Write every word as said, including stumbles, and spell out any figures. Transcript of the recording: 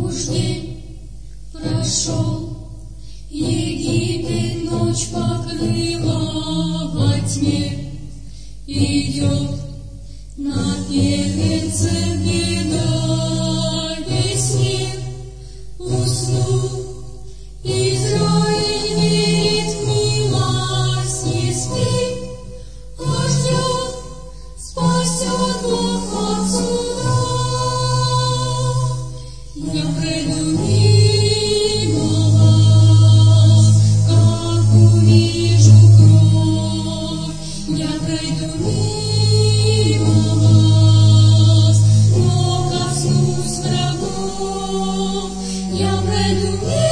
уж день прошел, Египет ночь покрыла во тьме, идет на первенцев беда, весь мир уснул. Израиль верит в милость, не спит, а ждет, спасет Бог от суда. Я пройду мимо вас, как увижу кровь. Я пройду мимо вас, но коснусь врагов. Я пройду мимо